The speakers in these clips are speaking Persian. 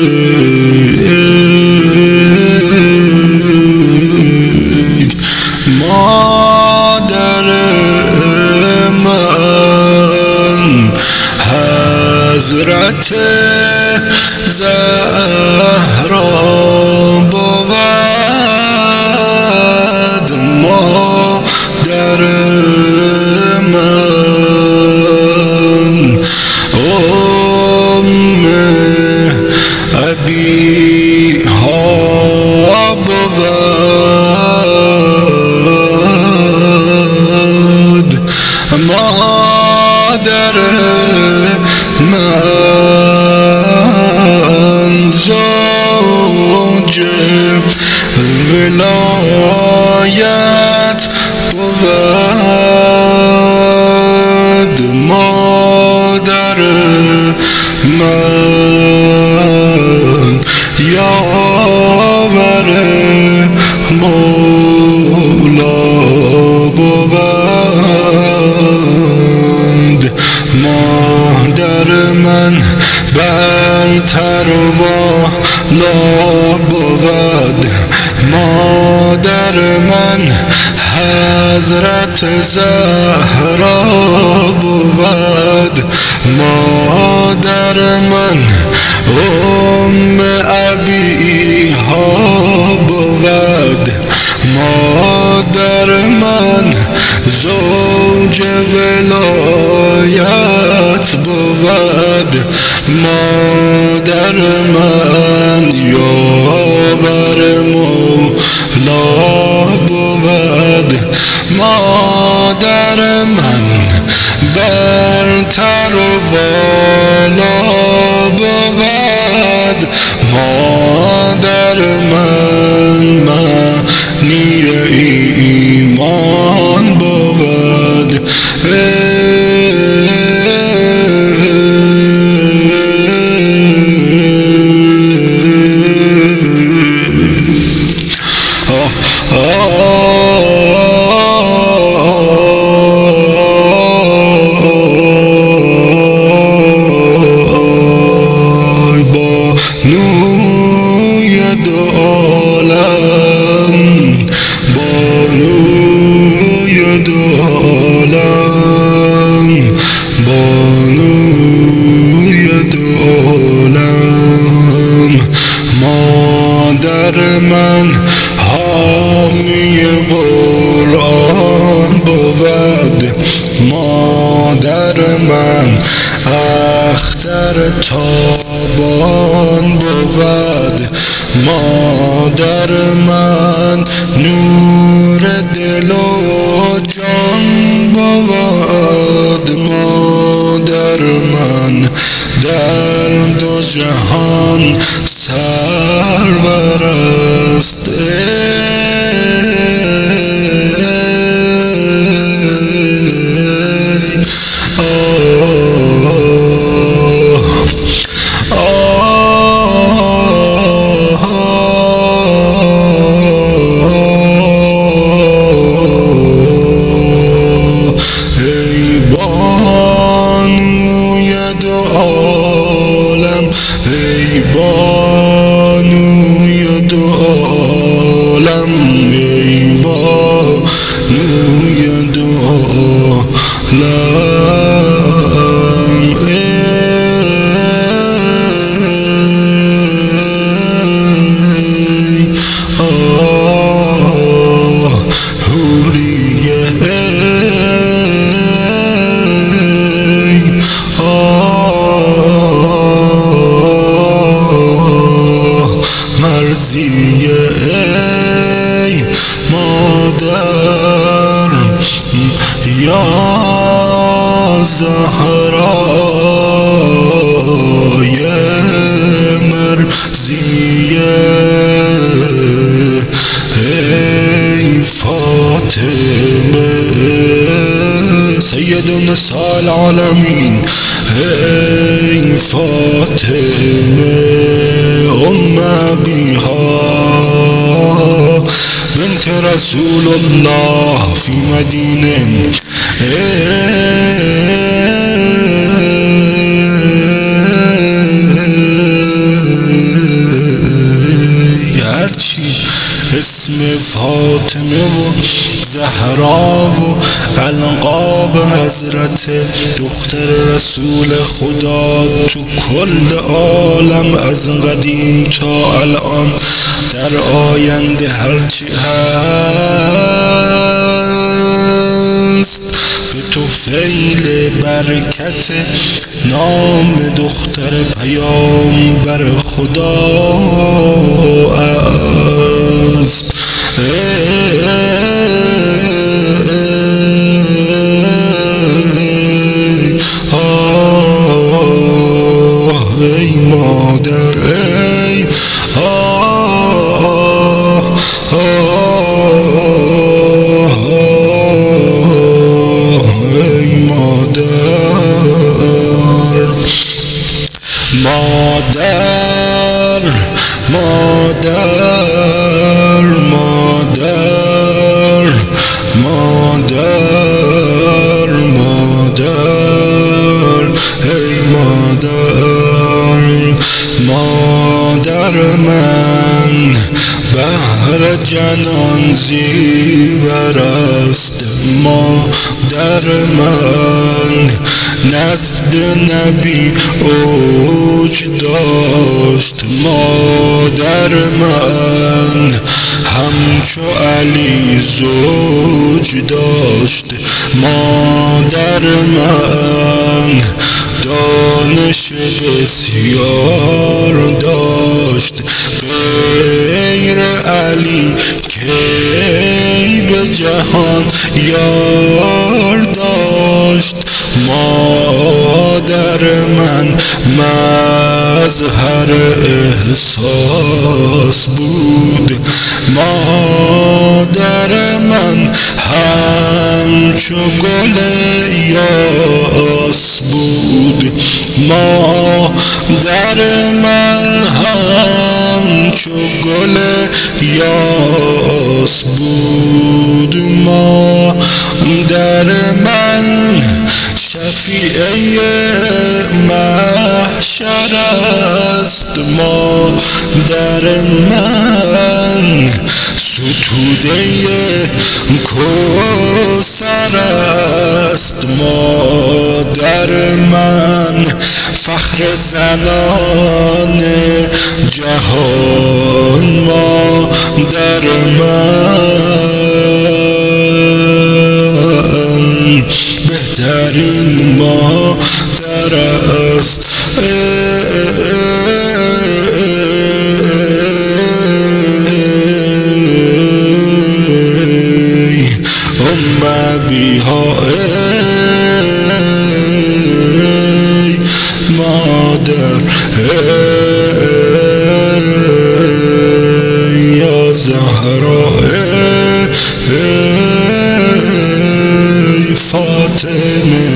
مادر من حضرت زهرا بود مادر من ام ابیها بود مادر من زوج ولایت بود مادر من یاور مولا بود مادر من برتر و والا بود مادر من حضرت زهرا بود مادر من ام ابیها بود مادر من زوج ولایت بود مادر من یاور مولا بود مادر من برتر و والا بود مادر من معنی ایمان بود بانوی دو عالم بانوی دو عالم بانوی دو عالم مادر من حامی قرآن بود مادر من اختر تابان بود مادر من نور دل و جان بود مادر من در دو جهان سرور است یا زهرای مرزیه ای فاطمه سید النساء العالمین ای فاطمه ام ابیها بنت رسول الله فی مدینه اسم فاطمه و زهرا و القاب حضرت دختر رسول خدا تو کل عالم از قدیم تا الان در آینده هرچی هست به طفیل برکت نام دختر پیامبر خدا است. ای مادر ای ای مادر مادر مادر مادر مادر مادر ای مادر مادر من بهر جنان زیور است. مادر من نزد نبی اوج داشت. مادر من همچو علی زوج داشت. مادر من دانش بسیار داشت. غیر علی کی به جهان یار داشت. مادر من مظهر احساس بود. مادر من همچو گل یاس بود. مادر من همچو گل یاس بود. مادر من شفیعه محشر است. مادر من ستوده کوثر است. مادر من فخر زنان جهان. مادر من بهترین مادر است. بیها ای مادر ای یا زهرا ای فاطمه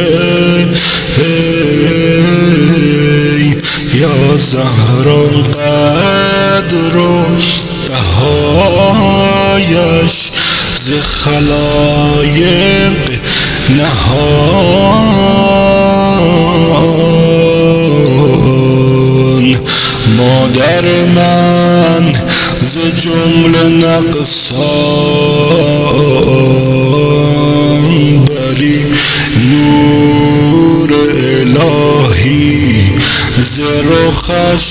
ای یا زهرا قدر و بهایش ز خلایق نهان. مادر من ز جمله نقصان بری نور الهی ز رخش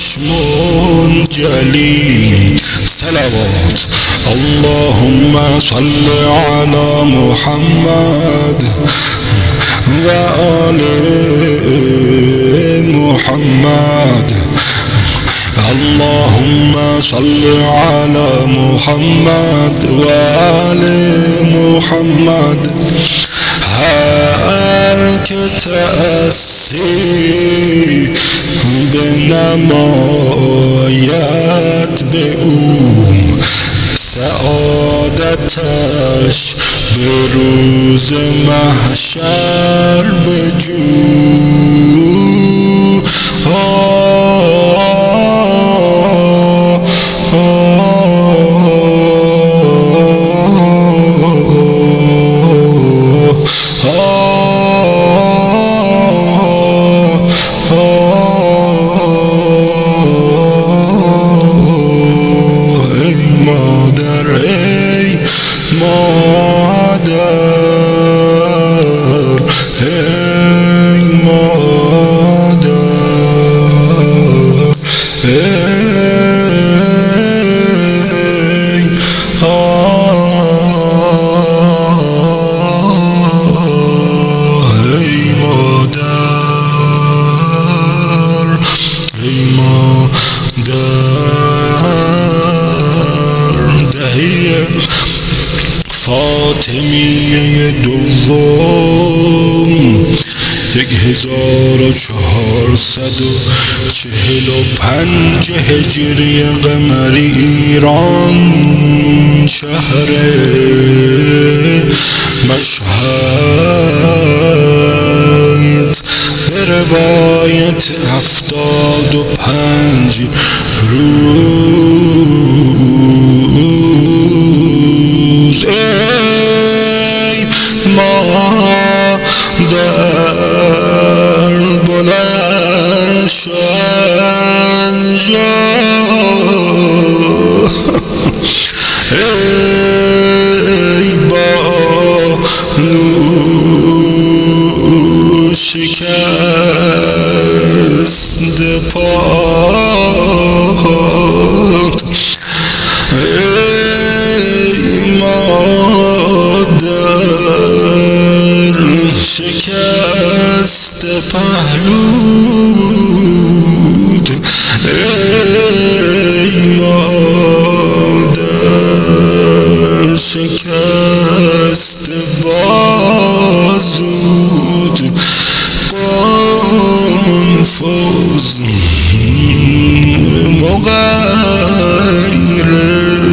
منجلی. صلوات اللهم صل على محمد و آل محمد. اللهم صل على محمد و آل محمد. هر که تأسی بنماید به او سعادتش به روز محشر بجو. ای مادر فاطمیه دوم 1445 هجری قمری ایران، شهر مشهد، به روایت 75 روز. ای مادر بلند شو از جا، ای بانو شکسته پات، ای مادر شکسته پهلوت، ای مادر شکسته بازوت، قنفذ مغیره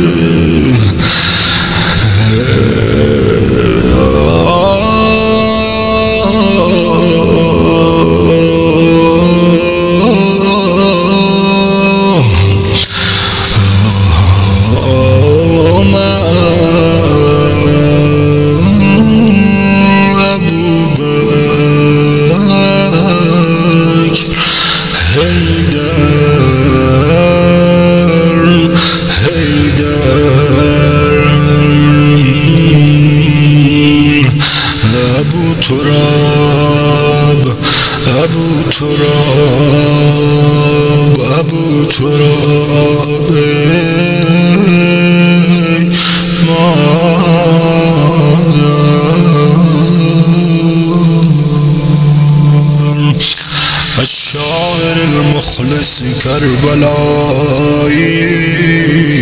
ابو تراب، ای مادر. الشاعر المخلص کربلایی